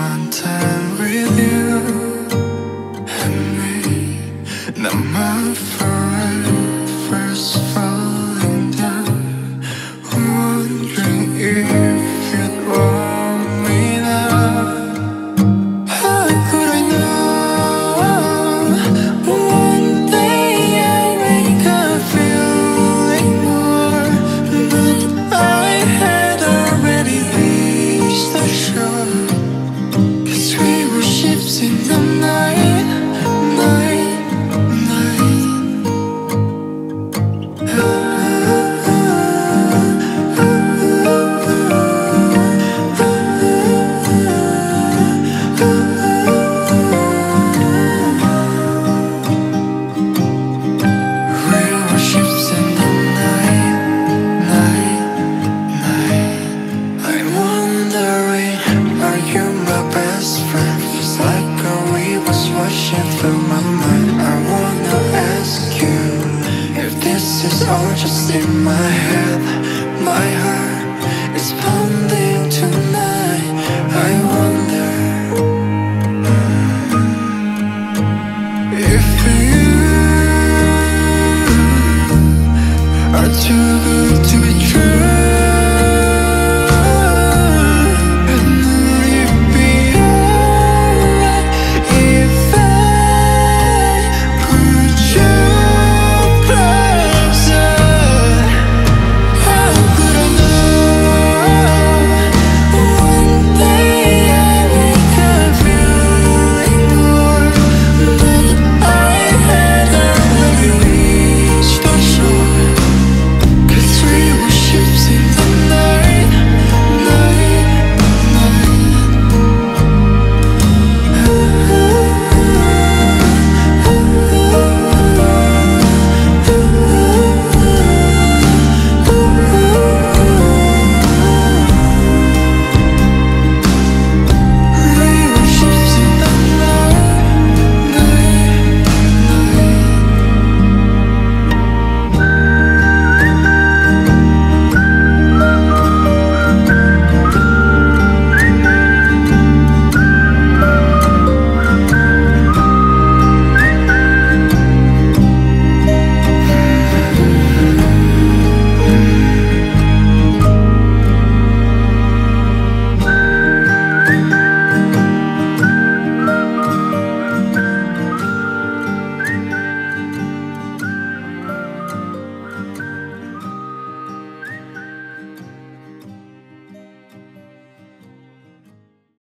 one time with you and me. Now my forever's falling down, wondering if you'd want me now. How could I know one day I'd wake up feeling more? But I had already reached the shore, 'cause we were ships in the night, night, night. We were ships in the night, night, night. I'm wondering, are you my best friend? Feels like a wave was washing through my mind. I wanna ask you if this is all just in my head.